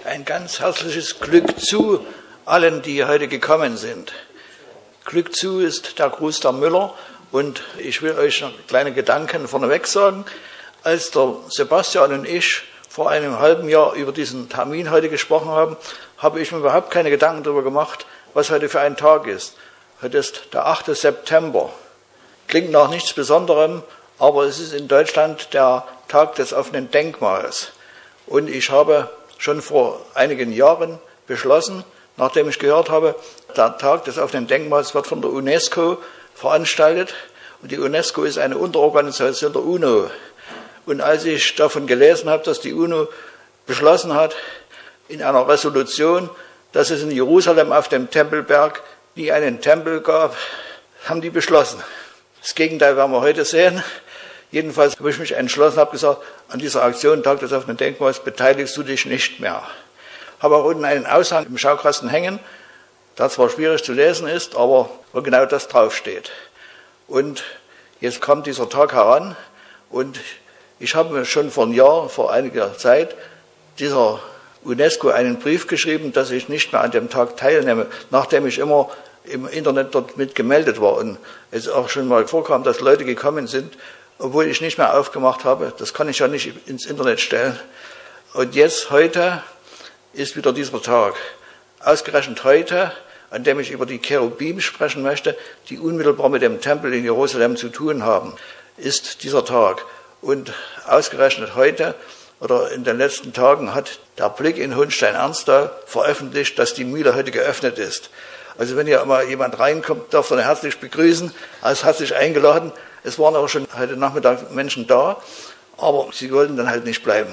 Ein ganz herzliches Glück zu allen, die heute gekommen sind. Glück zu ist der Gruß der Müller und ich will euch noch kleine Gedanken vorneweg sagen. Als der Sebastian und ich vor einem halben Jahr über diesen Termin heute gesprochen haben, habe ich mir überhaupt keine Gedanken darüber gemacht, was heute für ein Tag ist. Heute ist der 8. September. Klingt nach nichts Besonderem, aber es ist in Deutschland der Tag des offenen Denkmals. Und ich habe schon vor einigen Jahren beschlossen, nachdem ich gehört habe, der Tag des offenen Denkmals wird von der UNESCO veranstaltet. Und die UNESCO ist eine Unterorganisation der UNO. Und als ich davon gelesen habe, dass die UNO beschlossen hat, in einer Resolution, dass es in Jerusalem auf dem Tempelberg nie einen Tempel gab, haben die beschlossen. Das Gegenteil werden wir heute sehen. Jedenfalls habe ich mich entschlossen, habe gesagt, an dieser Aktion Tag des offenen Denkmals beteiligst du dich nicht mehr. Habe auch unten einen Aushang im Schaukasten hängen, der zwar schwierig zu lesen ist, aber wo genau das draufsteht. Und jetzt kommt dieser Tag heran und ich habe mir schon vor einem Jahr, vor einiger Zeit, dieser UNESCO einen Brief geschrieben, dass ich nicht mehr an dem Tag teilnehme, nachdem ich immer im Internet dort mit gemeldet war und es auch schon mal vorkam, dass Leute gekommen sind, obwohl ich nicht mehr aufgemacht habe. Das kann ich ja nicht ins Internet stellen. Und jetzt, heute, ist wieder dieser Tag. Ausgerechnet heute, an dem ich über die Cherubim sprechen möchte, die unmittelbar mit dem Tempel in Jerusalem zu tun haben, ist dieser Tag. Und ausgerechnet heute oder in den letzten Tagen hat der Blick in Hohenstein-Ernsthal veröffentlicht, dass die Mühle heute geöffnet ist. Also wenn hier mal jemand reinkommt, darf er herzlich begrüßen, als herzlich eingeladen. Es waren auch schon heute Nachmittag Menschen da, aber sie wollten dann halt nicht bleiben.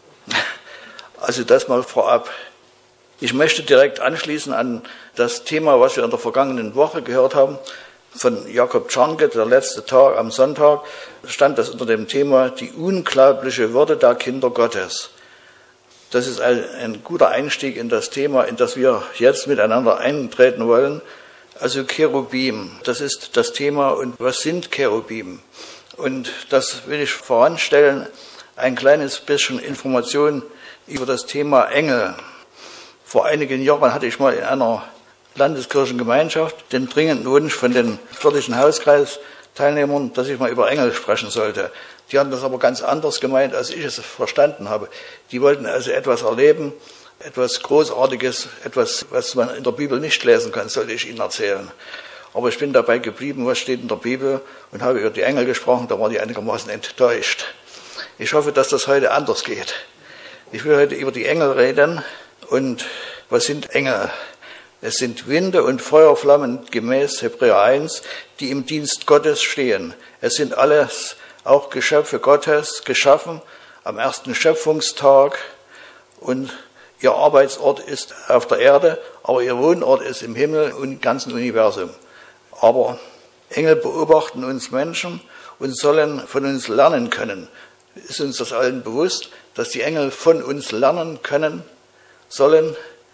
Also das mal vorab. Ich möchte direkt anschließen an das Thema, was wir in der vergangenen Woche gehört haben, von Jakob Czarnke, der letzte Tag am Sonntag, stand das unter dem Thema die unglaubliche Würde der Kinder Gottes. Das ist ein guter Einstieg in das Thema, in das wir jetzt miteinander eintreten wollen. Also Cherubim, das ist das Thema. Und was sind Cherubim? Und das will ich voranstellen, ein kleines bisschen Information über das Thema Engel. Vor einigen Jahren hatte ich mal in einer Landeskirchengemeinschaft den dringenden Wunsch von den städtischen Hauskreisteilnehmern, dass ich mal über Engel sprechen sollte. Die haben das aber ganz anders gemeint, als ich es verstanden habe. Die wollten also etwas erleben, etwas Großartiges, etwas, was man in der Bibel nicht lesen kann, sollte ich Ihnen erzählen. Aber ich bin dabei geblieben, was steht in der Bibel, und habe über die Engel gesprochen, da waren die einigermaßen enttäuscht. Ich hoffe, dass das heute anders geht. Ich will heute über die Engel reden. Und was sind Engel? Es sind Winde und Feuerflammen gemäß Hebräer 1, die im Dienst Gottes stehen. Es sind alles auch Geschöpfe Gottes, geschaffen am ersten Schöpfungstag, und ihr Arbeitsort ist auf der Erde, aber ihr Wohnort ist im Himmel und im ganzen Universum. Aber Engel beobachten uns Menschen und sollen von uns lernen können. Ist uns das allen bewusst, dass die Engel von uns lernen können, sollen?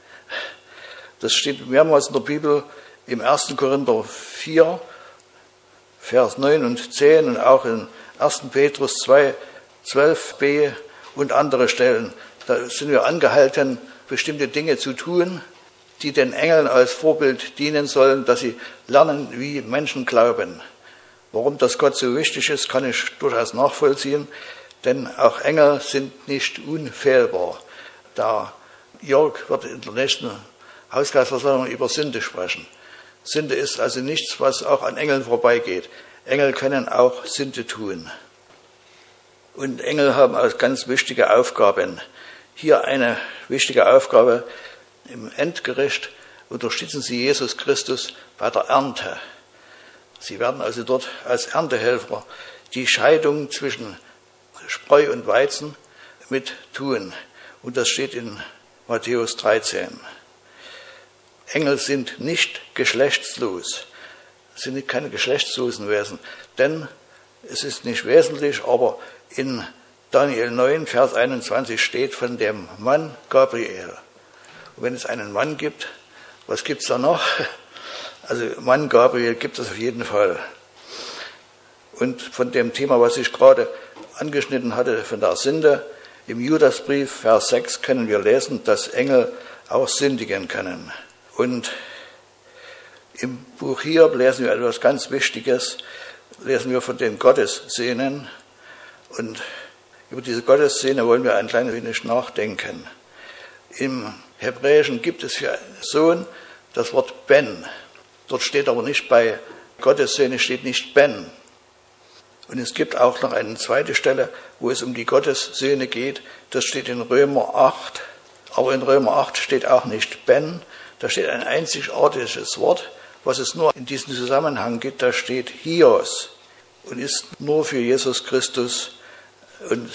Das steht mehrmals in der Bibel, im 1. Korinther 4, Vers 9 und 10 und auch in 1. Petrus 2, 12b und andere Stellen. Da sind wir angehalten, bestimmte Dinge zu tun, die den Engeln als Vorbild dienen sollen, dass sie lernen, wie Menschen glauben. Warum das Gott so wichtig ist, kann ich durchaus nachvollziehen, denn auch Engel sind nicht unfehlbar. Der Jörg wird in der nächsten Hauskreisversammlung über Sünde sprechen. Sünde ist also nichts, was auch an Engeln vorbeigeht. Engel können auch Sünde tun. Und Engel haben auch ganz wichtige Aufgaben. Hier eine wichtige Aufgabe: im Endgericht unterstützen sie Jesus Christus bei der Ernte. Sie werden also dort als Erntehelfer die Scheidung zwischen Spreu und Weizen mit tun. Und das steht in Matthäus 13. Engel sind nicht geschlechtslos. Es sind keine geschlechtslosen Wesen. Denn es ist nicht wesentlich, aber in Daniel 9, Vers 21 steht von dem Mann Gabriel. Und wenn es einen Mann gibt, was gibt es da noch? Also Mann Gabriel gibt es auf jeden Fall. Und von dem Thema, was ich gerade angeschnitten hatte, von der Sünde, Im Judasbrief, Vers 6, können wir lesen, dass Engel auch sündigen können. Und im Buch Hiob lesen wir etwas ganz Wichtiges, lesen wir von den Gottessehnen. Und über diese Gottessehne wollen wir ein klein wenig nachdenken. Im Hebräischen gibt es für Sohn das Wort Ben. Dort steht aber nicht bei Gottessehne, steht nicht Ben. Und es gibt auch noch eine zweite Stelle, wo es um die Gottessöhne geht. Das steht in Römer 8. Aber in Römer 8 steht auch nicht Ben. Da steht ein einzigartiges Wort, was es nur in diesem Zusammenhang gibt. Da steht Hios und ist nur für Jesus Christus und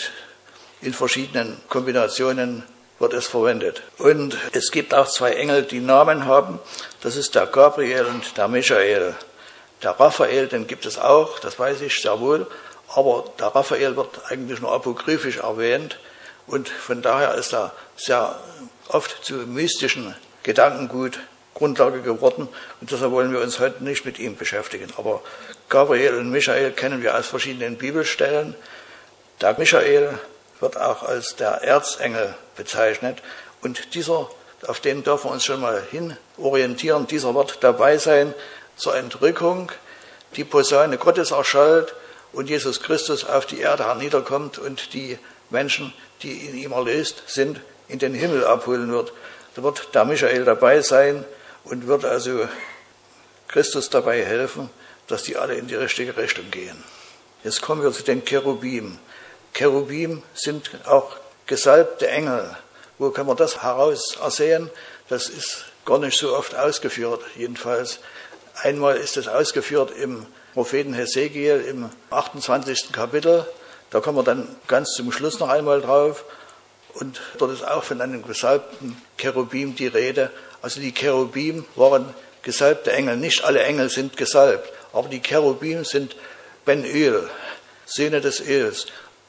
in verschiedenen Kombinationen wird es verwendet. Und es gibt auch zwei Engel, die Namen haben. Das ist der Gabriel und der Michael. Der Raphael, den gibt es auch, das weiß ich sehr wohl, aber der Raphael wird eigentlich nur apokryphisch erwähnt und von daher ist er sehr oft zu mystischen Gedankengut Grundlage geworden und deshalb wollen wir uns heute nicht mit ihm beschäftigen. Aber Gabriel und Michael kennen wir aus verschiedenen Bibelstellen. Der Michael wird auch als der Erzengel bezeichnet und dieser, auf den dürfen wir uns schon mal hin orientieren, dieser wird dabei sein zur Entrückung, die Posaune Gottes erschallt und Jesus Christus auf die Erde herniederkommt und die Menschen, die in ihm erlöst sind, in den Himmel abholen wird. Da wird der Michael dabei sein und wird also Christus dabei helfen, dass die alle in die richtige Richtung gehen. Jetzt kommen wir zu den Cherubim. Cherubim sind auch gesalbte Engel. Wo kann man das heraus ersehen? Das ist gar nicht so oft ausgeführt, jedenfalls. Einmal ist es ausgeführt im Propheten Hesekiel im 28. Kapitel. Da kommen wir dann ganz zum Schluss noch einmal drauf. Und dort ist auch von einem gesalbten Cherubim die Rede. Also die Cherubim waren gesalbte Engel. Nicht alle Engel sind gesalbt, aber die Cherubim sind Ben-Öl, Söhne des Öls.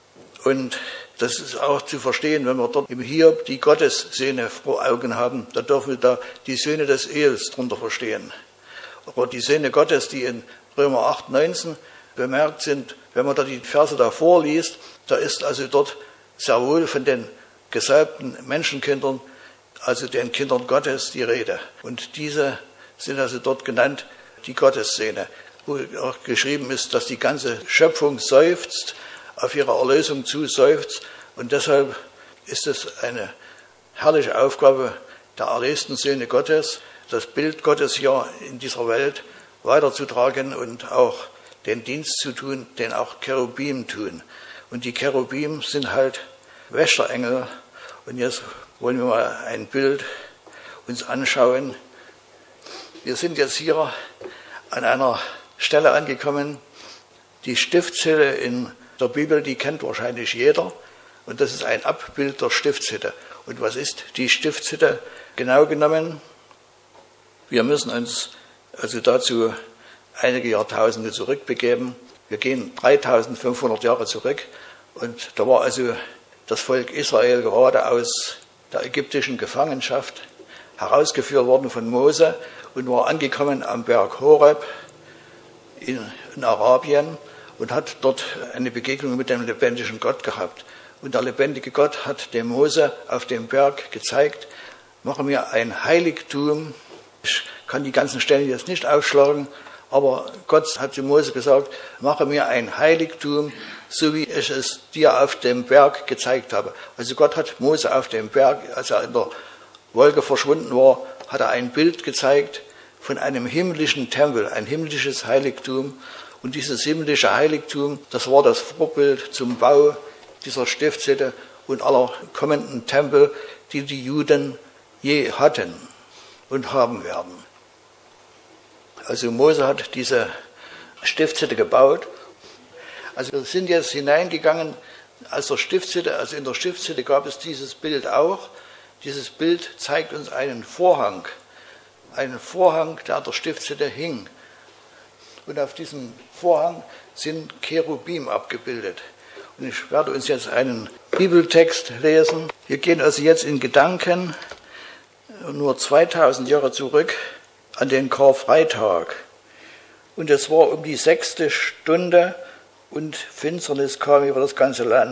Und das ist auch zu verstehen, wenn wir dort im Hiob die Gottessöhne vor Augen haben. Da dürfen wir da die Söhne des Öls drunter verstehen. Aber die Söhne Gottes, die in Römer 8, 19 bemerkt sind, wenn man da die Verse davor liest, da ist also dort sehr wohl von den gesalbten Menschenkindern, also den Kindern Gottes, die Rede. Und diese sind also dort genannt, die Gottessöhne, wo auch geschrieben ist, dass die ganze Schöpfung seufzt, auf ihre Erlösung zuseufzt. Und deshalb ist es eine herrliche Aufgabe der erlösten Söhne Gottes, das Bild Gottes hier in dieser Welt weiterzutragen und auch den Dienst zu tun, den auch Cherubim tun. Und die Cherubim sind halt Wächterengel. Und jetzt wollen wir mal ein Bild uns anschauen. Wir sind jetzt hier an einer Stelle angekommen. Die Stiftshütte in der Bibel, die kennt wahrscheinlich jeder. Und das ist ein Abbild der Stiftshütte. Und was ist die Stiftshütte genau genommen? Wir müssen uns also dazu einige Jahrtausende zurückbegeben. Wir gehen 3500 Jahre zurück und da war also das Volk Israel gerade aus der ägyptischen Gefangenschaft herausgeführt worden von Mose und war angekommen am Berg Horeb in Arabien und hat dort eine Begegnung mit dem lebendigen Gott gehabt. Und der lebendige Gott hat dem Mose auf dem Berg gezeigt, mache mir ein Heiligtum. Ich kann die ganzen Stellen jetzt nicht aufschlagen, aber Gott hat zu Mose gesagt, mache mir ein Heiligtum, so wie ich es dir auf dem Berg gezeigt habe. Also Gott hat Mose auf dem Berg, als er in der Wolke verschwunden war, hat er ein Bild gezeigt von einem himmlischen Tempel, ein himmlisches Heiligtum. Und dieses himmlische Heiligtum, das war das Vorbild zum Bau dieser Stiftshütte und aller kommenden Tempel, die die Juden je hatten und haben werden. Also Mose hat diese Stiftshütte gebaut. Also wir sind jetzt hineingegangen als der Stiftshütte, also in der Stiftshütte gab es dieses Bild auch. Dieses Bild zeigt uns einen Vorhang, der an der Stiftshütte hing. Und auf diesem Vorhang sind Cherubim abgebildet. Und ich werde uns jetzt einen Bibeltext lesen. Wir gehen also jetzt in Gedanken nur 2000 Jahre zurück an den Karfreitag. Und es war um die 6. Stunde und Finsternis kam über das ganze Land.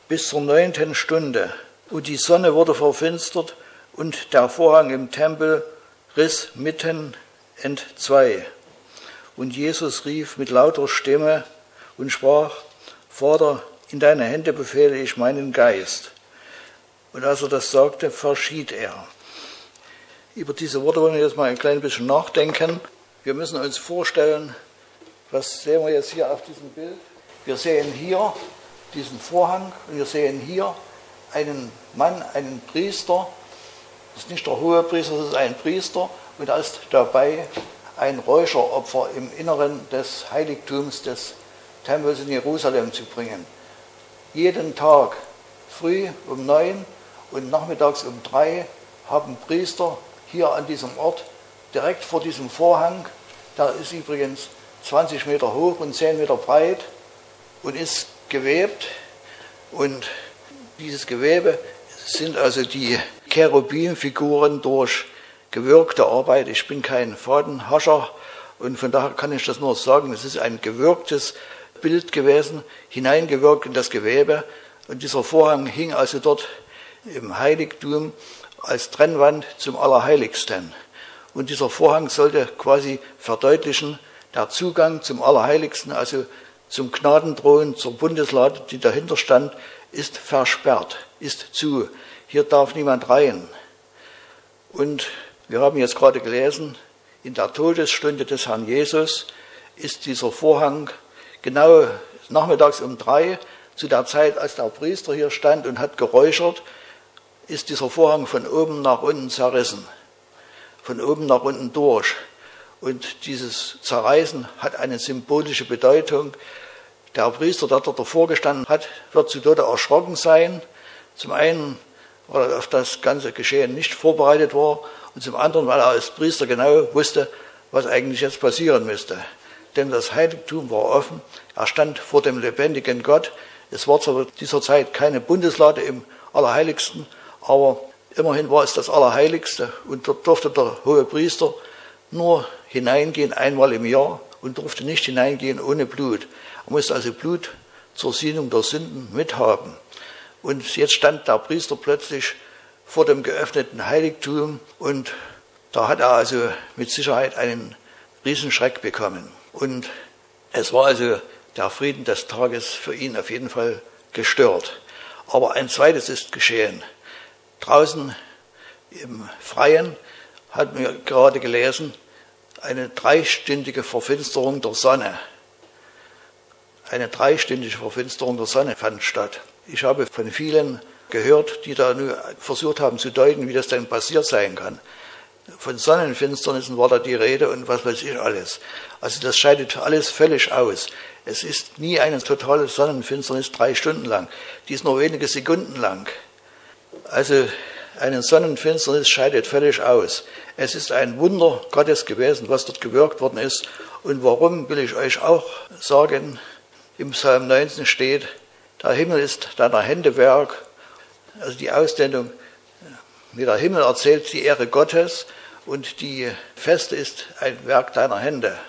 bis zur 9. Stunde. Und die Sonne wurde verfinstert und der Vorhang im Tempel riss mitten entzwei. Und Jesus rief mit lauter Stimme und sprach: Vater, in deine Hände befehle ich meinen Geist. Und als er das sagte, verschied er. Über diese Worte wollen wir jetzt mal ein klein bisschen nachdenken. Wir müssen uns vorstellen, was sehen wir jetzt hier auf diesem Bild? Wir sehen hier diesen Vorhang und wir sehen hier einen Mann, einen Priester. Das ist nicht der Hohepriester, das ist ein Priester und da ist dabei ein Räucheropfer im Inneren des Heiligtums des Tempels in Jerusalem zu bringen. Jeden Tag früh um 9 und nachmittags um 3 haben Priester hier an diesem Ort, direkt vor diesem Vorhang, der ist übrigens 20 Meter hoch und 10 Meter breit und ist gewebt. Und dieses Gewebe sind also die Cherubimfiguren durch gewirkte Arbeit. Ich bin kein Fadenhascher und von daher kann ich das nur sagen, es ist ein gewirktes Bild gewesen, hineingewirkt in das Gewebe. Und dieser Vorhang hing also dort im Heiligtum als Trennwand zum Allerheiligsten. Und dieser Vorhang sollte quasi verdeutlichen, der Zugang zum Allerheiligsten, also zum Gnadenthron, zur Bundeslade, die dahinter stand, ist versperrt, ist zu. Hier darf niemand rein. Und wir haben jetzt gerade gelesen, in der Todesstunde des Herrn Jesus ist dieser Vorhang genau nachmittags um 3, zu der Zeit, als der Priester hier stand und hat geräuchert, ist dieser Vorhang von oben nach unten zerrissen, von oben nach unten durch. Und dieses Zerreißen hat eine symbolische Bedeutung. Der Priester, der dort davor gestanden hat, wird zu Tode erschrocken sein. Zum einen, weil er auf das ganze Geschehen nicht vorbereitet war und zum anderen, weil er als Priester genau wusste, was eigentlich jetzt passieren müsste. Denn das Heiligtum war offen, er stand vor dem lebendigen Gott. Es war zu dieser Zeit keine Bundeslade im Allerheiligsten, aber immerhin war es das Allerheiligste und dort durfte der hohe Priester nur hineingehen einmal im Jahr und durfte nicht hineingehen ohne Blut. Er musste also Blut zur Sühnung der Sünden mithaben. Und jetzt stand der Priester plötzlich vor dem geöffneten Heiligtum und da hat er also mit Sicherheit einen Riesenschreck bekommen. Und es war also der Frieden des Tages für ihn auf jeden Fall gestört. Aber ein zweites ist geschehen. Draußen im Freien hatten wir gerade gelesen, eine 3-stündige Verfinsterung der Sonne. Eine 3-stündige Verfinsterung der Sonne fand statt. Ich habe von vielen gehört, die da nur versucht haben zu deuten, wie das denn passiert sein kann. Von Sonnenfinsternissen war da die Rede und was weiß ich alles. Also das scheidet alles völlig aus. Es ist nie eine totale Sonnenfinsternis 3 Stunden lang. Die ist nur wenige Sekunden lang. Also eine Sonnenfinsternis scheidet völlig aus. Es ist ein Wunder Gottes gewesen, was dort gewirkt worden ist. Und warum, will ich euch auch sagen, im Psalm 19 steht, der Himmel ist deiner Hände Werk. Also die Ausdehnung, wie der Himmel erzählt die Ehre Gottes und die Feste ist ein Werk deiner Hände.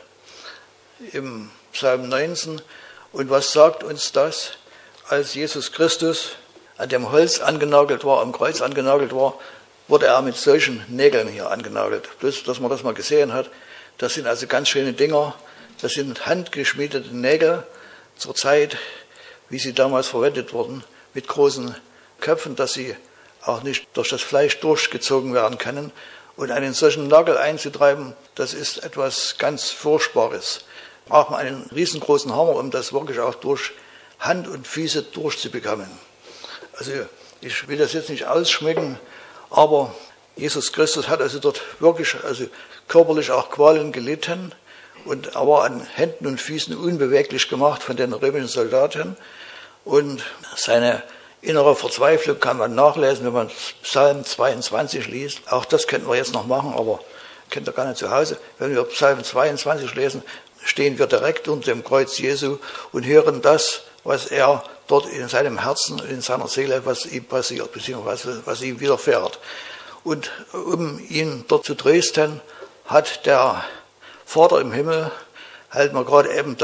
Im Psalm 19. Und was sagt uns das? Als Jesus Christus an dem Holz angenagelt war, am Kreuz angenagelt war, wurde er mit solchen Nägeln hier angenagelt. Bloß, dass man das mal gesehen hat. Das sind also ganz schöne Dinger. Das sind handgeschmiedete Nägel zur Zeit, wie sie damals verwendet wurden, mit großen Köpfen, dass sie auch nicht durch das Fleisch durchgezogen werden können. Und einen solchen Nagel einzutreiben, das ist etwas ganz Furchtbares. Da braucht man einen riesengroßen Hammer, um das wirklich auch durch Hand und Füße durchzubekommen. Also ich will das jetzt nicht ausschmücken, aber Jesus Christus hat also dort wirklich körperlich auch Qualen gelitten und er war an Händen und Füßen unbeweglich gemacht von den römischen Soldaten. Und seine innere Verzweiflung kann man nachlesen, wenn man Psalm 22 liest. Auch das könnten wir jetzt noch machen, aber kennt ihr gar nicht zu Hause. Wenn wir Psalm 22 lesen, stehen wir direkt unter dem Kreuz Jesu und hören das, was er dort in seinem Herzen, in seiner Seele, was ihm passiert, beziehungsweise was ihm widerfährt. Und um ihn dort zu trösten, hat der Vater im Himmel halt mal gerade eben das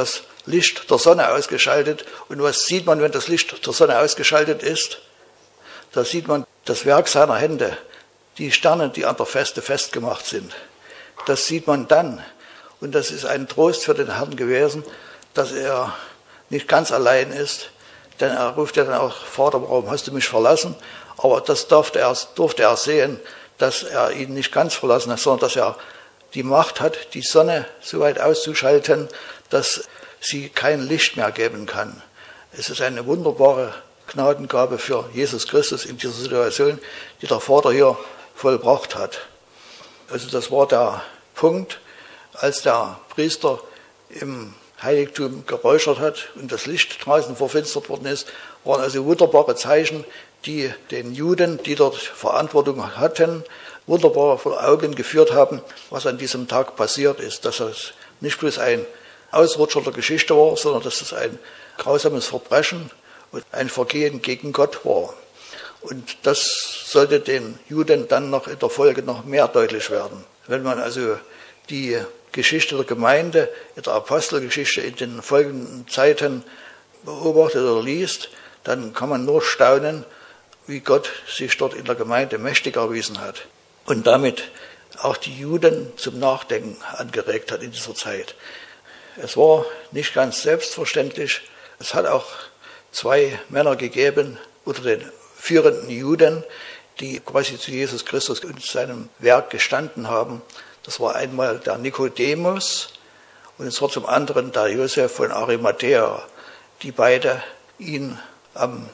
Licht der Sonne ausgeschaltet. Und was sieht man, wenn das Licht der Sonne ausgeschaltet ist? Da sieht man das Werk seiner Hände, die Sterne, die an der Feste festgemacht sind. Das sieht man dann. Und das ist ein Trost für den Herrn gewesen, dass er nicht ganz allein ist. Denn er ruft ja dann auch, Vater, warum hast du mich verlassen? Aber das durfte er sehen, dass er ihn nicht ganz verlassen hat, sondern dass er die Macht hat, die Sonne so weit auszuschalten, dass sie kein Licht mehr geben kann. Es ist eine wunderbare Gnadengabe für Jesus Christus in dieser Situation, die der Vater hier vollbracht hat. Also das war der Punkt, als der Priester im Heiligtum geräuchert hat und das Licht draußen verfinstert worden ist, waren also wunderbare Zeichen, die den Juden, die dort Verantwortung hatten, wunderbar vor Augen geführt haben, was an diesem Tag passiert ist. Dass es nicht bloß ein Ausrutscher der Geschichte war, sondern dass es ein grausames Verbrechen und ein Vergehen gegen Gott war. Und das sollte den Juden dann noch in der Folge noch mehr deutlich werden. Wenn man also die Geschichte der Gemeinde in der Apostelgeschichte in den folgenden Zeiten beobachtet oder liest, dann kann man nur staunen, wie Gott sich dort in der Gemeinde mächtig erwiesen hat und damit auch die Juden zum Nachdenken angeregt hat in dieser Zeit. Es war nicht ganz selbstverständlich. Es hat auch zwei Männer gegeben unter den führenden Juden, die quasi zu Jesus Christus und seinem Werk gestanden haben. Das war einmal der Nikodemus und es war zum anderen der Josef von Arimathäa, die beide ihn am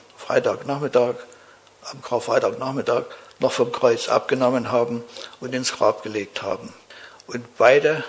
Karfreitagnachmittag noch vom Kreuz abgenommen haben und ins Grab gelegt haben. Und beide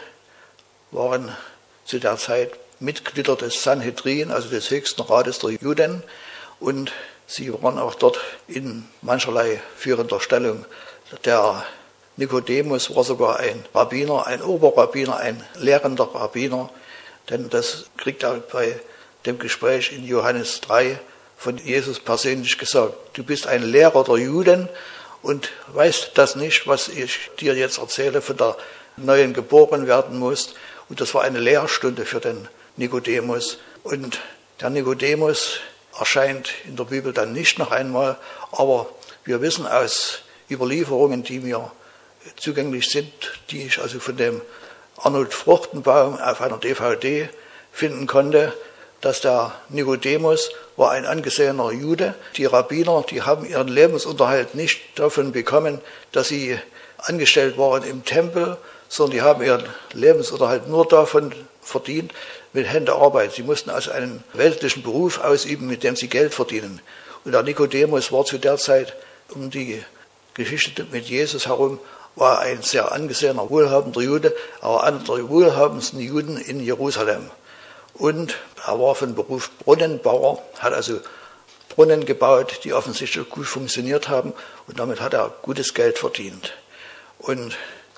waren zu der Zeit Mitglieder des Sanhedrin, also des höchsten Rates der Juden, und sie waren auch dort in mancherlei führender Stellung. Der Nikodemus war sogar ein Rabbiner, ein Oberrabbiner, ein lehrender Rabbiner, denn das kriegt er bei dem Gespräch in Johannes 3 von Jesus persönlich gesagt. Du bist ein Lehrer der Juden und weißt das nicht, was ich dir jetzt erzähle, von der neuen geboren werden musst. Und das war eine Lehrstunde für den Nikodemus. Und der Nikodemus erscheint in der Bibel dann nicht noch einmal, aber wir wissen aus Überlieferungen, die mir zugänglich sind, die ich also von dem Arnold Fruchtenbaum auf einer DVD finden konnte, dass der Nikodemus war ein angesehener Jude. Die Rabbiner, die haben ihren Lebensunterhalt nicht davon bekommen, dass sie angestellt waren im Tempel, sondern die haben ihren Lebensunterhalt nur davon verdient, mit Händearbeit. Sie mussten also einen weltlichen Beruf ausüben, mit dem sie Geld verdienen. Und der Nikodemus war zu der Zeit um die Geschichte mit Jesus herum, war ein sehr angesehener, wohlhabender Jude, aber einer der wohlhabendsten Juden in Jerusalem. Und er war von Beruf Brunnenbauer, hat also Brunnen gebaut, die offensichtlich gut funktioniert haben, und damit hat er gutes Geld verdient. Und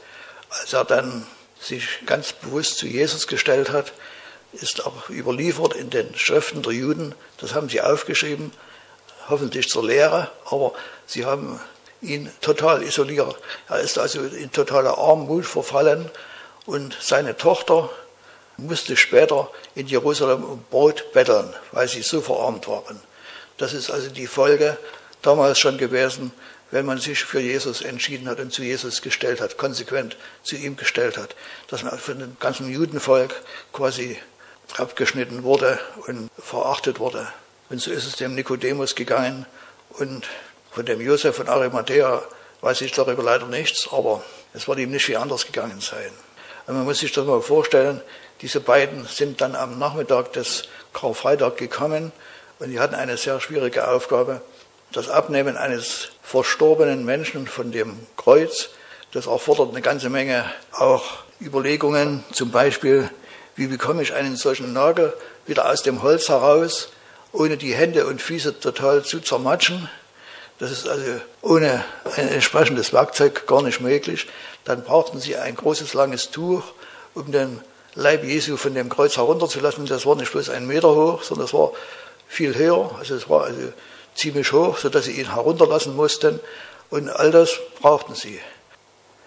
als er dann sich ganz bewusst zu Jesus gestellt hat, ist auch überliefert in den Schriften der Juden, das haben sie aufgeschrieben, hoffentlich zur Lehre, aber sie haben ihn total isoliert. Er ist also in totale Armut verfallen und seine Tochter musste später in Jerusalem um Brot betteln, weil sie so verarmt waren. Das ist also die Folge damals schon gewesen, wenn man sich für Jesus entschieden hat und zu Jesus gestellt hat, konsequent zu ihm gestellt hat, dass man von dem ganzen Judenvolk quasi abgeschnitten wurde und verachtet wurde. Und so ist es dem Nikodemus gegangen, und von dem Josef von Arimathäa weiß ich darüber leider nichts, aber es wird ihm nicht viel anders gegangen sein. Und man muss sich das mal vorstellen, diese beiden sind dann am Nachmittag des Karfreitag gekommen und die hatten eine sehr schwierige Aufgabe. Das Abnehmen eines verstorbenen Menschen von dem Kreuz, das erfordert eine ganze Menge auch Überlegungen, zum Beispiel, wie bekomme ich einen solchen Nagel wieder aus dem Holz heraus, ohne die Hände und Füße total zu zermatschen. Das ist also ohne ein entsprechendes Werkzeug gar nicht möglich. Dann brauchten sie ein großes, langes Tuch, um den Leib Jesu von dem Kreuz herunterzulassen. Das war nicht bloß 1 Meter hoch, sondern es war viel höher. Also es war also ziemlich hoch, sodass sie ihn herunterlassen mussten. Und all das brauchten sie.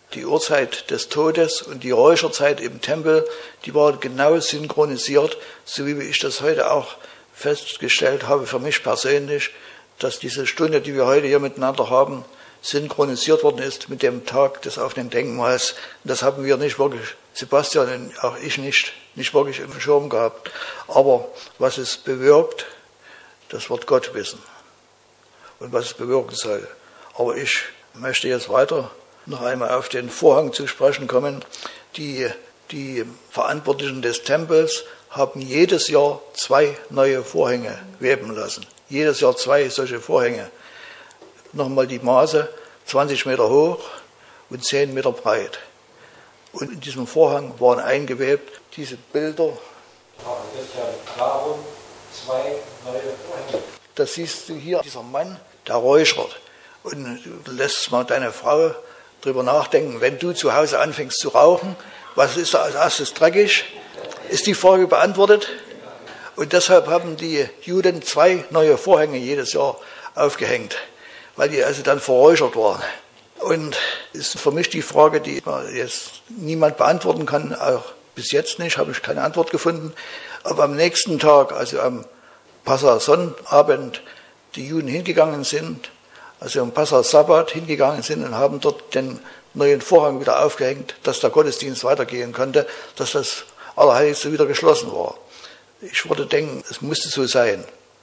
die Uhrzeit des Todes und die Räucherzeit im Tempel, die waren genau synchronisiert, so wie ich das heute auch festgestellt habe für mich persönlich, dass diese Stunde, die wir heute hier miteinander haben, synchronisiert worden ist mit dem Tag des offenen Denkmals. Und das haben wir nicht wirklich, Sebastian und auch ich nicht wirklich im Schirm gehabt. Aber was es bewirkt, das wird Gott wissen. Und was es bewirken soll. Aber ich möchte jetzt weiter noch einmal auf den Vorhang zu sprechen kommen. Die Verantwortlichen des Tempels haben jedes Jahr 2 neue Vorhänge weben lassen. Jedes Jahr 2 solche Vorhänge. Nochmal die Maße, 20 Meter hoch und 10 Meter breit. Und in diesem Vorhang waren eingewebt diese Bilder. Warum 2 neue Vorhänge? Das siehst du hier, dieser Mann, der räuchert. Und du lässt mal deine Frau drüber nachdenken, wenn du zu Hause anfängst zu rauchen, was ist da als erstes dreckig? Ist die Frage beantwortet? Und deshalb haben die Juden 2 neue Vorhänge jedes Jahr aufgehängt, weil die also dann verräuchert waren. Und ist für mich die Frage, die jetzt niemand beantworten kann, auch bis jetzt nicht, habe ich keine Antwort gefunden, ob am nächsten Tag, also am Passah-Sonnabend, die Juden hingegangen sind, also am Passah-Sabbat hingegangen sind und haben dort den neuen Vorhang wieder aufgehängt, dass der Gottesdienst weitergehen konnte, dass das Allerheiligste wieder geschlossen war. Ich würde denken, es musste so sein.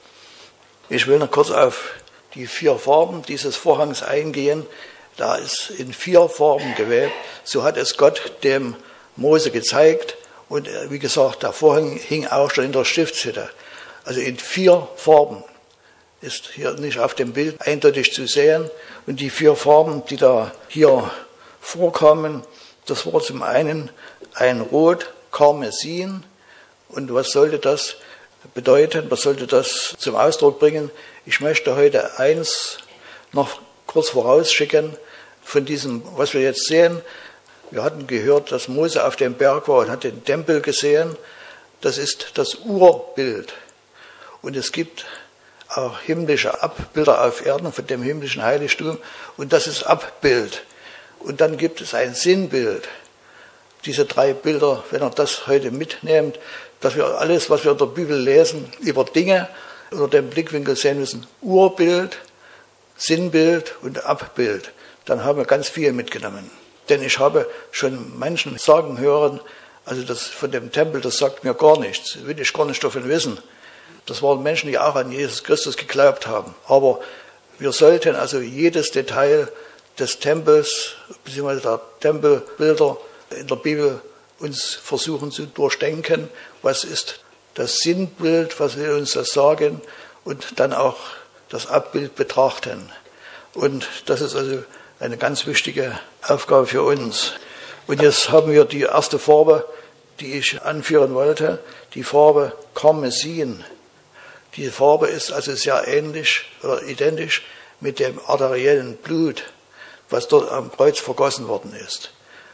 Ich will noch kurz auf die 4 Farben dieses Vorhangs eingehen. Da ist in 4 Farben gewebt. So hat es Gott dem Mose gezeigt. Und wie gesagt, der Vorhang hing auch schon in der Stiftshütte. Also in 4 Farben ist hier nicht auf dem Bild eindeutig zu sehen. Und die 4 Farben, die da hier vorkamen, das war zum einen ein Rot, Karmesin. Und was sollte das bedeuten? Was sollte das zum Ausdruck bringen? Ich möchte heute eins noch kurz vorausschicken von diesem, was wir jetzt sehen. Wir hatten gehört, dass Mose auf dem Berg war und hat den Tempel gesehen. Das ist das Urbild. Und es gibt auch himmlische Abbilder auf Erden von dem himmlischen Heiligtum. Und das ist Abbild. Und dann gibt es ein Sinnbild. Diese 3 Bilder, wenn ihr das heute mitnehmt, dass wir alles, was wir in der Bibel lesen, über Dinge unter dem Blickwinkel sehen müssen. Urbild, Sinnbild und Abbild. Dann haben wir ganz viel mitgenommen. Denn ich habe schon Menschen sagen hören, also das von dem Tempel, das sagt mir gar nichts, will ich gar nicht davon wissen. Das waren Menschen, die auch an Jesus Christus geglaubt haben. Aber wir sollten also jedes Detail des Tempels, beziehungsweise der Tempelbilder in der Bibel uns versuchen zu durchdenken, was ist das Sinnbild, was will uns das sagen und dann auch das Abbild betrachten. Und das ist also eine ganz wichtige Aufgabe für uns. Und jetzt haben wir die erste Farbe, die ich anführen wollte, die Farbe Karmesin. Die Farbe ist also sehr ähnlich oder identisch mit dem arteriellen Blut, was dort am Kreuz vergossen worden ist.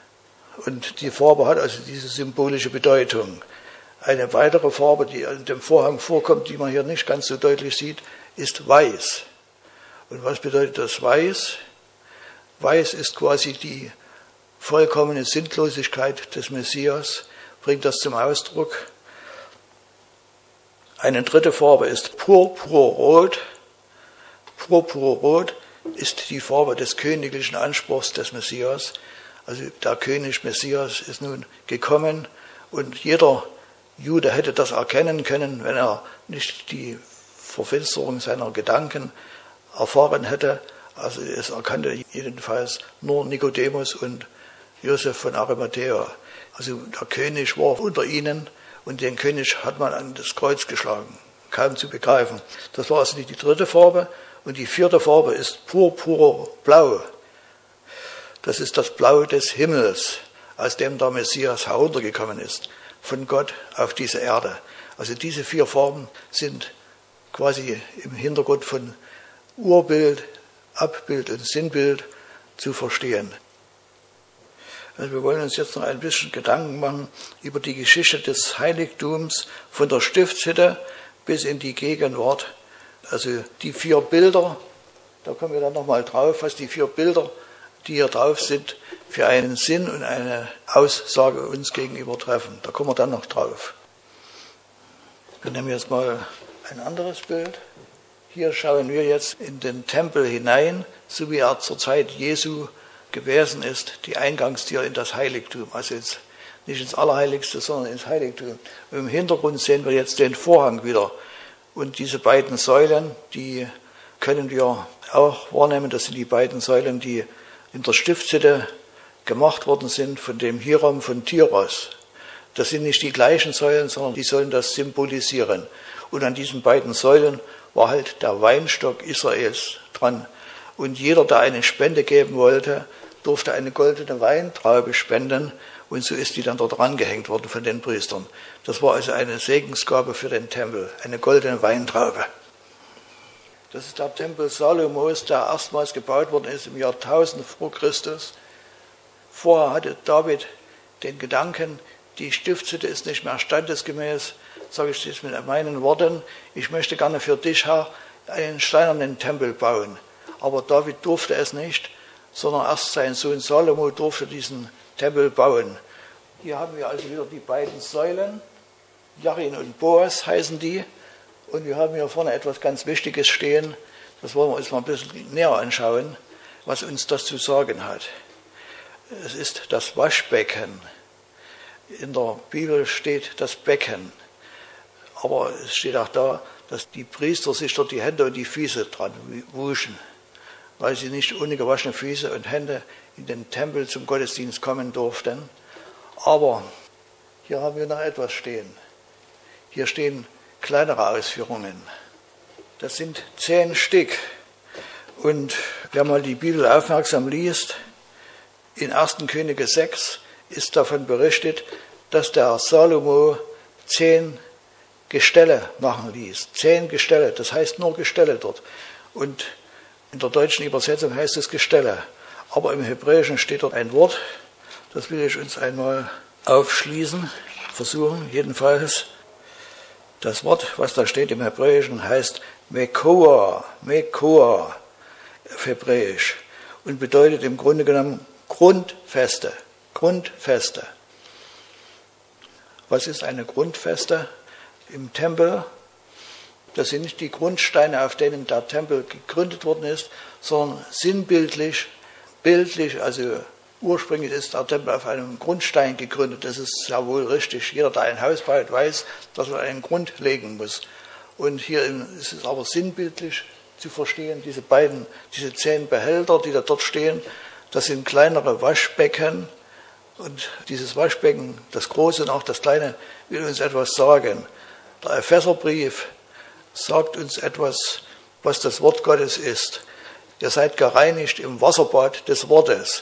Und die Farbe hat also diese symbolische Bedeutung. Eine weitere Farbe, die in dem Vorhang vorkommt, die man hier nicht ganz so deutlich sieht, ist Weiß. Und was bedeutet das Weiß? Weiß ist quasi die vollkommene Sinnlosigkeit des Messias, bringt das zum Ausdruck. Eine dritte Farbe ist Purpurrot. Purpurrot ist die Farbe des königlichen Anspruchs des Messias. Also der König Messias ist nun gekommen und jeder Jude hätte das erkennen können, wenn er nicht die Verfinsterung seiner Gedanken erfahren hätte. Also es erkannte jedenfalls nur Nikodemus und Josef von Arimathäa. Also der König war unter ihnen und den König hat man an das Kreuz geschlagen. Kaum zu begreifen. Das war also die 3. Farbe. Und die 4. Farbe ist Purpurblau. Das ist das Blau des Himmels, aus dem der Messias heruntergekommen ist, von Gott auf diese Erde. Also diese 4 Farben sind quasi im Hintergrund von Urbild, Abbild und Sinnbild zu verstehen. Also wir wollen uns jetzt noch ein bisschen Gedanken machen über die Geschichte des Heiligtums von der Stiftshütte bis in die Gegenwart. Also die 4 Bilder, da kommen wir dann nochmal drauf, was die 4 Bilder die hier drauf sind, für einen Sinn und eine Aussage uns gegenüber treffen. Da kommen wir dann noch drauf. Wir nehmen jetzt mal ein anderes Bild. Hier schauen wir jetzt in den Tempel hinein, so wie er zur Zeit Jesu gewesen ist, die Eingangstür in das Heiligtum. Also jetzt nicht ins Allerheiligste, sondern ins Heiligtum. Und im Hintergrund sehen wir jetzt den Vorhang wieder. Und diese beiden Säulen, die können wir auch wahrnehmen. Das sind die beiden Säulen, die in der Stiftshütte gemacht worden sind von dem Hiram von Tyros. Das sind nicht die gleichen Säulen, sondern die sollen das symbolisieren. Und an diesen beiden Säulen war halt der Weinstock Israels dran. Und jeder, der eine Spende geben wollte, durfte eine goldene Weintraube spenden. Und so ist die dann dort rangehängt worden von den Priestern. Das war also eine Segensgabe für den Tempel, eine goldene Weintraube. Das ist der Tempel Salomos, der erstmals gebaut worden ist im Jahr 1000 vor Christus. Vorher hatte David den Gedanken, die Stiftshütte ist nicht mehr standesgemäß, sage ich das mit meinen Worten. Ich möchte gerne für dich, Herr, einen steinernen Tempel bauen. Aber David durfte es nicht, sondern erst sein Sohn Salomo durfte diesen Tempel bauen. Hier haben wir also wieder die beiden Säulen, Jachin und Boas heißen die. Und wir haben hier vorne etwas ganz Wichtiges stehen. Das wollen wir uns mal ein bisschen näher anschauen, was uns das zu sagen hat. Es ist das Waschbecken. In der Bibel steht das Becken. Aber es steht auch da, dass die Priester sich dort die Hände und die Füße dran wuschen, weil sie nicht ohne gewaschene Füße und Hände in den Tempel zum Gottesdienst kommen durften. Aber hier haben wir noch etwas stehen. Hier stehen kleinere Ausführungen. Das sind 10 Stück. Und wer mal die Bibel aufmerksam liest, in 1. Könige 6 ist davon berichtet, dass der Salomo 10 Gestelle machen ließ. 10 Gestelle, das heißt nur Gestelle dort. Und in der deutschen Übersetzung heißt es Gestelle. Aber im Hebräischen steht dort ein Wort, das will ich uns einmal aufschließen, versuchen jedenfalls. Das Wort, was da steht im Hebräischen, heißt Mekoa auf Hebräisch und bedeutet im Grunde genommen Grundfeste. Was ist eine Grundfeste im Tempel? Das sind nicht die Grundsteine, auf denen der Tempel gegründet worden ist, sondern sinnbildlich, also ursprünglich ist der Tempel auf einem Grundstein gegründet. Das ist ja wohl richtig. Jeder, der ein Haus baut, weiß, dass man einen Grund legen muss. Und hier ist es aber sinnbildlich zu verstehen, diese 10 Behälter, die da dort stehen, das sind kleinere Waschbecken. Und dieses Waschbecken, das große und auch das kleine, will uns etwas sagen. Der Epheserbrief sagt uns etwas, was das Wort Gottes ist. Ihr seid gereinigt im Wasserbad des Wortes.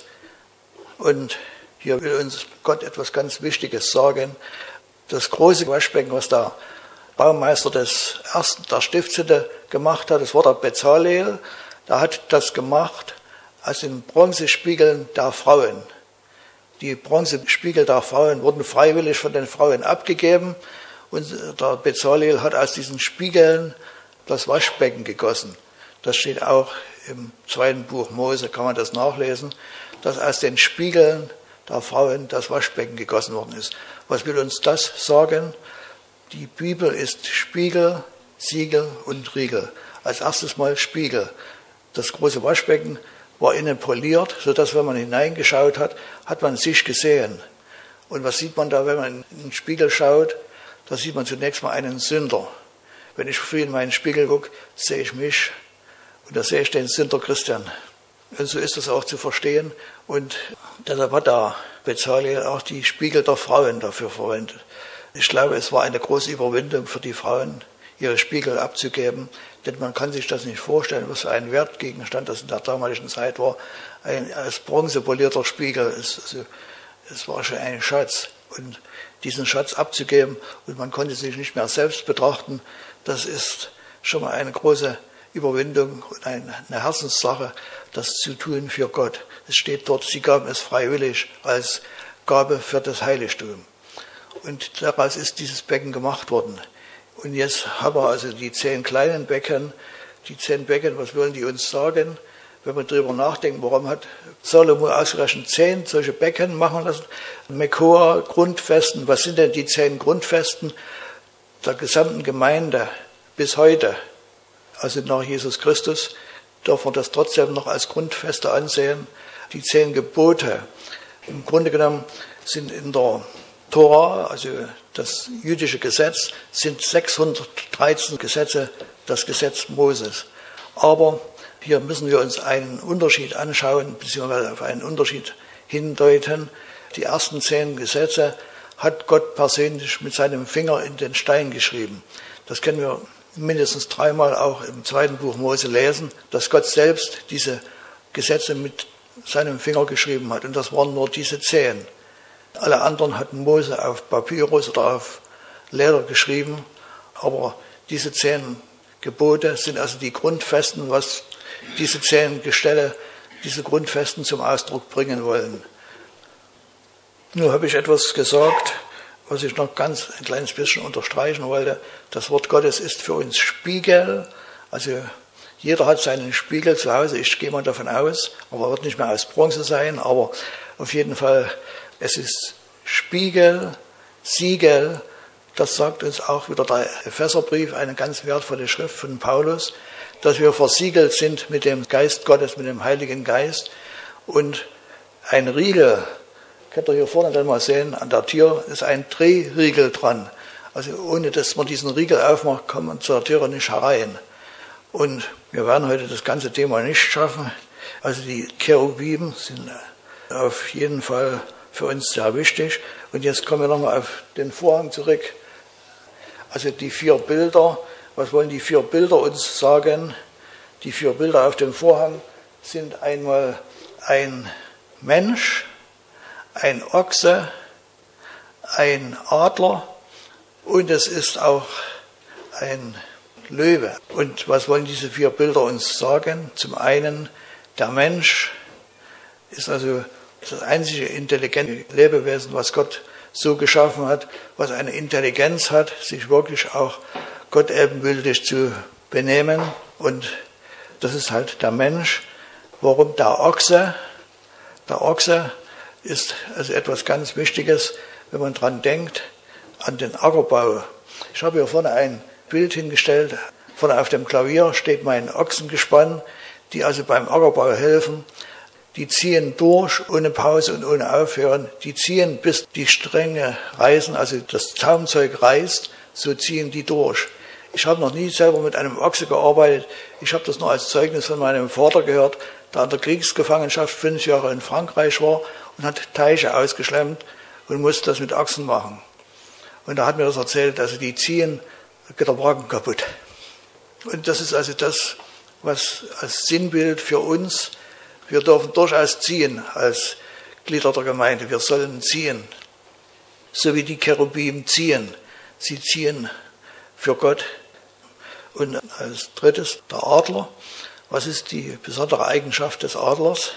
Und hier will uns Gott etwas ganz Wichtiges sagen. Das große Waschbecken, was der Baumeister der Stiftshütte gemacht hat, das war der Bezalel, der hat das gemacht aus den Bronzespiegeln der Frauen. Die Bronzespiegel der Frauen wurden freiwillig von den Frauen abgegeben und der Bezalel hat aus diesen Spiegeln das Waschbecken gegossen. Das steht auch im 2. Buch Mose, kann man das nachlesen, dass aus den Spiegeln der Frauen das Waschbecken gegossen worden ist. Was will uns das sagen? Die Bibel ist Spiegel, Siegel und Riegel. Als erstes mal Spiegel. Das große Waschbecken war innen poliert, sodass, wenn man hineingeschaut hat, hat man sich gesehen. Und was sieht man da, wenn man in den Spiegel schaut? Da sieht man zunächst mal einen Sünder. Wenn ich früh in meinen Spiegel gucke, sehe ich mich und da sehe ich den Sünder Christian. Und so ist es auch zu verstehen. Und deshalb hat der Bezalel auch die Spiegel der Frauen dafür verwendet. Ich glaube, es war eine große Überwindung für die Frauen, ihre Spiegel abzugeben, denn man kann sich das nicht vorstellen, was für ein Wertgegenstand das in der damaligen Zeit war. Ein aus Bronze polierter Spiegel, es war schon ein Schatz. Und diesen Schatz abzugeben und man konnte sich nicht mehr selbst betrachten, das ist schon mal eine große Überwindung und eine Herzenssache, das zu tun für Gott. Es steht dort, sie gaben es freiwillig als Gabe für das Heiligtum. Und daraus ist dieses Becken gemacht worden. Und jetzt haben wir also die 10 kleinen Becken. Die 10 Becken, was wollen die uns sagen? wenn wir darüber nachdenken, warum hat Salomo ausgerechnet 10 solche Becken machen lassen, Mekoa, Grundfesten, was sind denn die 10 Grundfesten der gesamten Gemeinde bis heute, also nach Jesus Christus, dürfen wir das trotzdem noch als Grundfeste ansehen. Die 10 Gebote, im Grunde genommen sind in der Tora, also das jüdische Gesetz, sind 613 Gesetze, das Gesetz Moses. Aber hier müssen wir uns einen Unterschied anschauen, beziehungsweise auf einen Unterschied hindeuten. Die ersten 10 Gesetze hat Gott persönlich mit seinem Finger in den Stein geschrieben. Das können wir mindestens 3-mal auch im 2. Buch Mose lesen, dass Gott selbst diese Gesetze mit seinem Finger geschrieben hat. Und das waren nur diese 10. Alle anderen hat Mose auf Papyrus oder auf Leder geschrieben. Aber diese 10 Gebote sind also die Grundfesten, was diese 10 Gestelle, diese Grundfesten zum Ausdruck bringen wollen. Nun habe ich etwas gesagt, was ich noch ganz ein kleines bisschen unterstreichen wollte. Das Wort Gottes ist für uns Spiegel. Also jeder hat seinen Spiegel zu Hause, ich gehe mal davon aus, aber er wird nicht mehr aus Bronze sein, aber auf jeden Fall, es ist Spiegel, Siegel. Das sagt uns auch wieder der Epheserbrief, eine ganz wertvolle Schrift von Paulus, dass wir versiegelt sind mit dem Geist Gottes, mit dem Heiligen Geist. Und ein Riegel, könnt ihr hier vorne dann mal sehen, an der Tür ist ein Drehriegel dran. Also ohne dass man diesen Riegel aufmacht, kommt man zur Tür nicht herein. Und wir werden heute das ganze Thema nicht schaffen. Also die Cherubim sind auf jeden Fall für uns sehr wichtig. Und jetzt kommen wir nochmal auf den Vorhang zurück. Also die 4 Bilder, was wollen die 4 Bilder uns sagen? Die 4 Bilder auf dem Vorhang sind einmal ein Mensch, ein Ochse, ein Adler und es ist auch ein Löwe. Und was wollen diese 4 Bilder uns sagen? Zum einen, der Mensch ist also das einzige intelligente Lebewesen, was Gott so geschaffen hat, was eine Intelligenz hat, sich wirklich auch Gott ebenbildlich zu benehmen. Und das ist halt der Mensch. Warum der Ochse? Der Ochse ist also etwas ganz Wichtiges, wenn man dran denkt, an den Ackerbau. Ich habe hier vorne ein Bild hingestellt. Vorne auf dem Klavier steht mein Ochsengespann, die also beim Ackerbau helfen. Die ziehen durch, ohne Pause und ohne Aufhören. Die ziehen, bis die Stränge reißen, also das Zaumzeug reißt, so ziehen die durch. Ich habe noch nie selber mit einem Ochse gearbeitet. Ich habe das nur als Zeugnis von meinem Vater gehört, der in der Kriegsgefangenschaft 5 Jahre in Frankreich war und hat Teiche ausgeschlemmt und musste das mit Ochsen machen. Und er hat mir das erzählt, also die ziehen, geht der Wagen kaputt. Und das ist also das, was als Sinnbild für uns, wir dürfen durchaus ziehen als Glieder der Gemeinde. Wir sollen ziehen, so wie die Cherubim ziehen. Sie ziehen für Gott. Und als drittes der Adler. Was ist die besondere Eigenschaft des Adlers?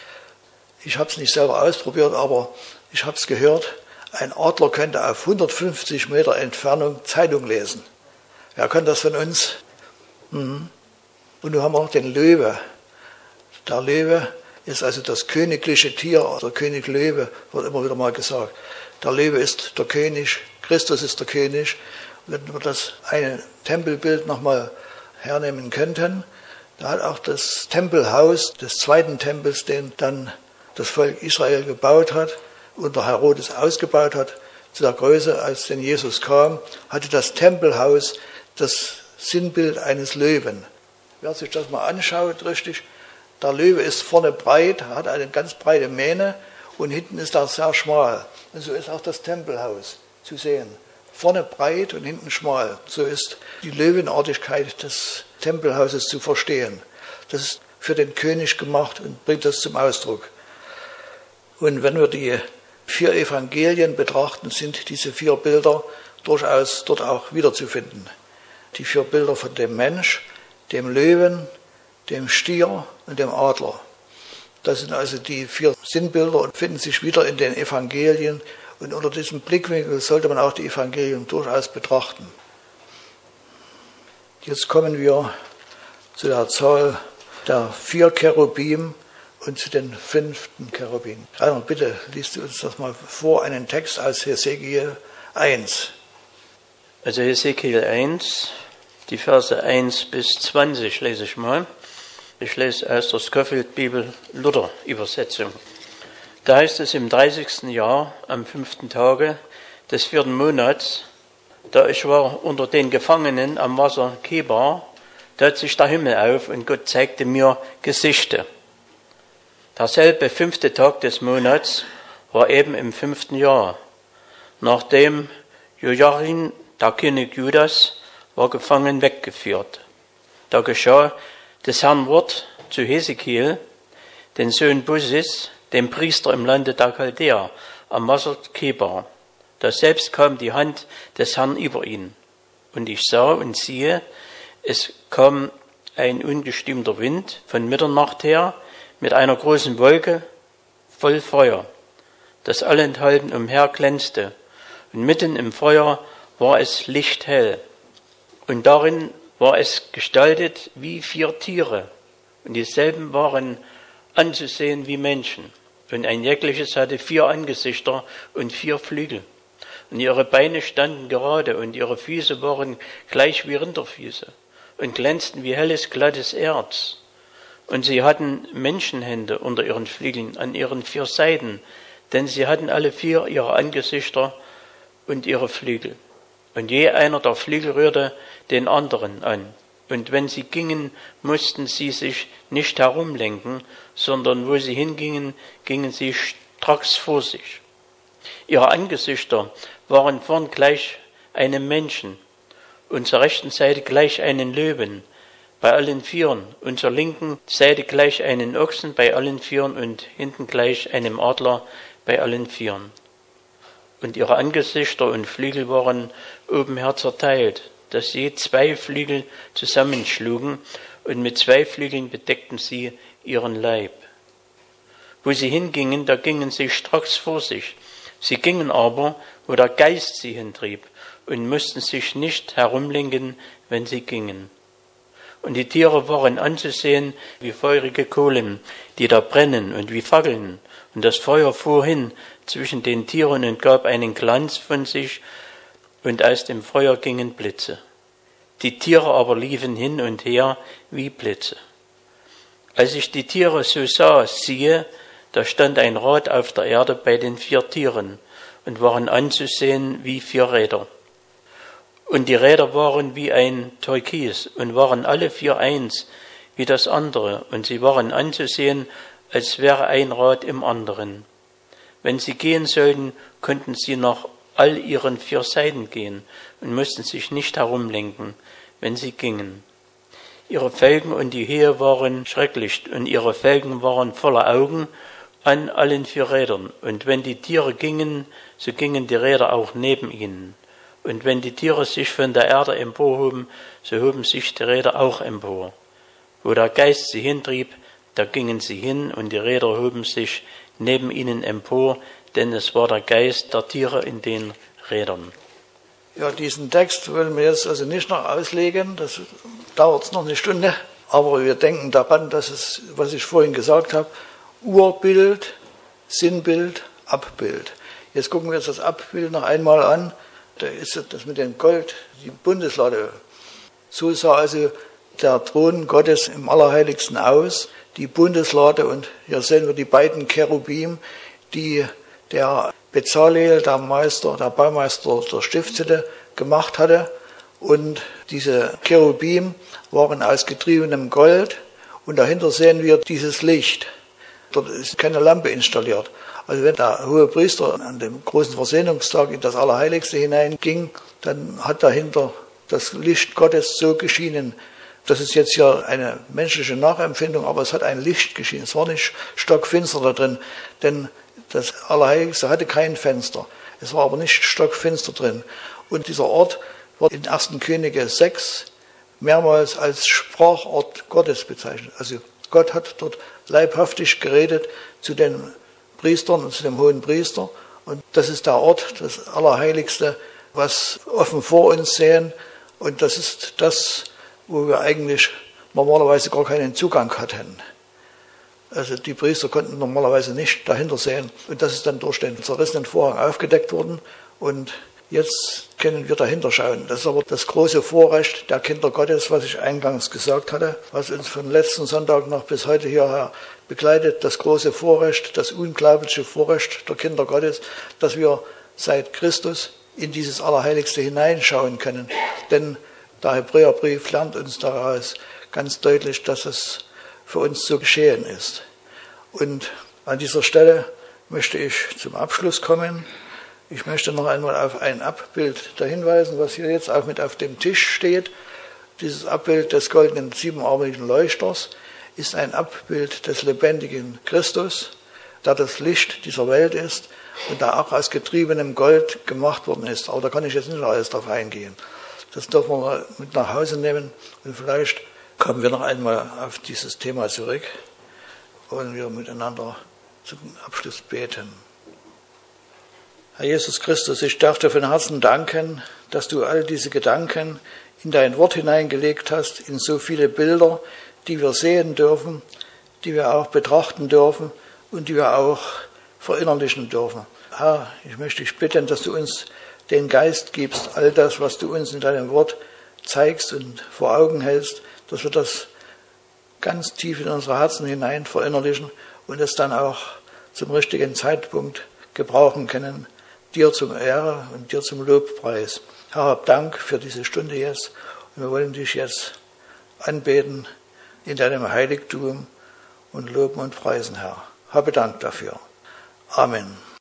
Ich habe es nicht selber ausprobiert, aber ich habe es gehört. Ein Adler könnte auf 150 Meter Entfernung Zeitung lesen. Wer kann das von uns? Und nun haben wir noch den Löwe. Der Löwe ist also das königliche Tier, der König Löwe, wird immer wieder mal gesagt. Der Löwe ist der König, Christus ist der König. Wenn wir das eine Tempelbild nochmal hernehmen könnten, da hat auch das Tempelhaus des 2. Tempels, den dann das Volk Israel gebaut hat, unter Herodes ausgebaut hat, zu der Größe, als denn Jesus kam, hatte das Tempelhaus das Sinnbild eines Löwen. Wer sich das mal anschaut, richtig, der Löwe ist vorne breit, hat eine ganz breite Mähne und hinten ist er sehr schmal. Und so ist auch das Tempelhaus zu sehen. Vorne breit und hinten schmal. So ist die Löwenartigkeit des Tempelhauses zu verstehen. Das ist für den König gemacht und bringt das zum Ausdruck. Und wenn wir die 4 Evangelien betrachten, sind diese 4 Bilder durchaus dort auch wiederzufinden. Die 4 Bilder von dem Mensch, dem Löwen, dem Stier und dem Adler. Das sind also die 4 Sinnbilder und finden sich wieder in den Evangelien. Und unter diesem Blickwinkel sollte man auch die Evangelien durchaus betrachten. Jetzt kommen wir zu der Zahl der 4 Cherubim und zu den 5. Cherubim. Rainer, bitte liest du uns das mal vor, einen Text aus Hesekiel 1. Also Hesekiel 1, die Verse 1 bis 20 lese ich mal. Ich lese aus der Scofield Bibel Luther Übersetzung. Da heißt es: Im 30. Jahr, am 5. Tage des 4. Monats, da ich war unter den Gefangenen am Wasser Kebar, da hat sich der Himmel auf und Gott zeigte mir Gesichter. Derselbe 5. Tag des Monats war eben im 5. Jahr, nachdem Joachim, der König Judas, war gefangen weggeführt. Da geschah des Herrn Wort zu Hesekiel, den Sohn Busis, dem Priester im Lande der Chaldäer, am Wasser Kebar. Da selbst kam die Hand des Herrn über ihn. Und ich sah und siehe, es kam ein ungestümter Wind von Mitternacht her mit einer großen Wolke voll Feuer, das allenthalben umherglänzte. Und mitten im Feuer war es lichthell. Und darin war es gestaltet wie 4 Tiere. Und dieselben waren anzusehen wie Menschen. Und ein jegliches hatte 4 Angesichter und 4 Flügel. Und ihre Beine standen gerade und ihre Füße waren gleich wie Rinderfüße und glänzten wie helles, glattes Erz. Und sie hatten Menschenhände unter ihren Flügeln an ihren 4 Seiten, denn sie hatten alle 4 ihre Angesichter und ihre Flügel. Und je einer der Flügel rührte den anderen an. Und wenn sie gingen, mussten sie sich nicht herumlenken, sondern wo sie hingingen, gingen sie stracks vor sich. Ihre Angesichter waren vorn gleich einem Menschen und zur rechten Seite gleich einen Löwen bei allen 4 und zur linken Seite gleich einen Ochsen bei allen 4 und hinten gleich einem Adler bei allen 4. Und ihre Angesichter und Flügel waren obenher zerteilt, dass je 2 Flügel zusammenschlugen und mit 2 Flügeln bedeckten sie ihren Leib. Wo sie hingingen, da gingen sie stracks vor sich. Sie gingen aber, wo der Geist sie hintrieb, und mussten sich nicht herumlenken, wenn sie gingen. Und die Tiere waren anzusehen wie feurige Kohlen, die da brennen, und wie Fackeln. Und das Feuer fuhr hin zwischen den Tieren und gab einen Glanz von sich, und aus dem Feuer gingen Blitze. Die Tiere aber liefen hin und her wie Blitze. Als ich die Tiere so sah, siehe, da stand ein Rad auf der Erde bei den 4 Tieren und waren anzusehen wie 4 Räder. Und die Räder waren wie ein Türkis und waren alle 4 eins wie das andere. Und sie waren anzusehen, als wäre ein Rad im anderen. Wenn sie gehen sollten, konnten sie nach all ihren 4 Seiten gehen und mussten sich nicht herumlenken, wenn sie gingen. Ihre Felgen und die Hehe waren schrecklich und ihre Felgen waren voller Augen an allen 4 Rädern. Und wenn die Tiere gingen, so gingen die Räder auch neben ihnen. Und wenn die Tiere sich von der Erde emporhoben, so hoben sich die Räder auch empor. Wo der Geist sie hintrieb, da gingen sie hin und die Räder hoben sich neben ihnen empor, denn es war der Geist der Tiere in den Rädern. Ja, diesen Text wollen wir jetzt also nicht noch auslegen, das dauert noch eine Stunde, aber wir denken daran, dass es, was ich vorhin gesagt habe, Urbild, Sinnbild, Abbild. Jetzt gucken wir uns das Abbild noch einmal an. Da ist das mit dem Gold, die Bundeslade. So sah also der Thron Gottes im Allerheiligsten aus, die Bundeslade, und hier sehen wir die beiden Cherubim, die der Bezalel, der Baumeister der Stiftshütte, gemacht hatte. Und diese Cherubim waren aus getriebenem Gold und dahinter sehen wir dieses Licht. Dort ist keine Lampe installiert. Also wenn der hohe Priester an dem großen Versehnungstag in das Allerheiligste hineinging, dann hat dahinter das Licht Gottes so geschienen. Das ist jetzt hier eine menschliche Nachempfindung, aber es hat ein Licht geschienen. Es war nicht stockfinster da drin, denn das Allerheiligste hatte kein Fenster. Es war aber nicht stockfinster drin. Und dieser Ort wird in 1. Könige 6 mehrmals als Sprachort Gottes bezeichnet. Also Gott hat dort leibhaftig geredet zu den Priestern und zu dem hohen Priester. Und das ist der Ort, das Allerheiligste, was offen vor uns sehen. Und das ist das, wo wir eigentlich normalerweise gar keinen Zugang hatten. Also die Priester konnten normalerweise nicht dahinter sehen. Und das ist dann durch den zerrissenen Vorhang aufgedeckt worden. Und jetzt können wir dahinter schauen. Das ist aber das große Vorrecht der Kinder Gottes, was ich eingangs gesagt hatte, was uns von letzten Sonntag noch bis heute hierher begleitet. Das große Vorrecht, das unglaubliche Vorrecht der Kinder Gottes, dass wir seit Christus in dieses Allerheiligste hineinschauen können. Denn der Hebräerbrief lernt uns daraus ganz deutlich, dass es für uns so geschehen ist. Und an dieser Stelle möchte ich zum Abschluss kommen. Ich möchte noch einmal auf ein Abbild da hinweisen, was hier jetzt auch mit auf dem Tisch steht. Dieses Abbild des goldenen siebenarmigen Leuchters ist ein Abbild des lebendigen Christus, der das Licht dieser Welt ist und der auch aus getriebenem Gold gemacht worden ist. Aber da kann ich jetzt nicht alles drauf eingehen. Das dürfen wir mal mit nach Hause nehmen und vielleicht kommen wir noch einmal auf dieses Thema zurück und wir miteinander zum Abschluss beten. Herr Jesus Christus, ich darf dir von Herzen danken, dass du all diese Gedanken in dein Wort hineingelegt hast, in so viele Bilder, die wir sehen dürfen, die wir auch betrachten dürfen und die wir auch verinnerlichen dürfen. Herr, ich möchte dich bitten, dass du uns den Geist gibst, all das, was du uns in deinem Wort zeigst und vor Augen hältst, dass wir das ganz tief in unsere Herzen hinein verinnerlichen und es dann auch zum richtigen Zeitpunkt gebrauchen können, dir zum Ehre und dir zum Lobpreis. Herr, hab Dank für diese Stunde jetzt und wir wollen dich jetzt anbeten in deinem Heiligtum und loben und preisen, Herr. Habe Dank dafür. Amen.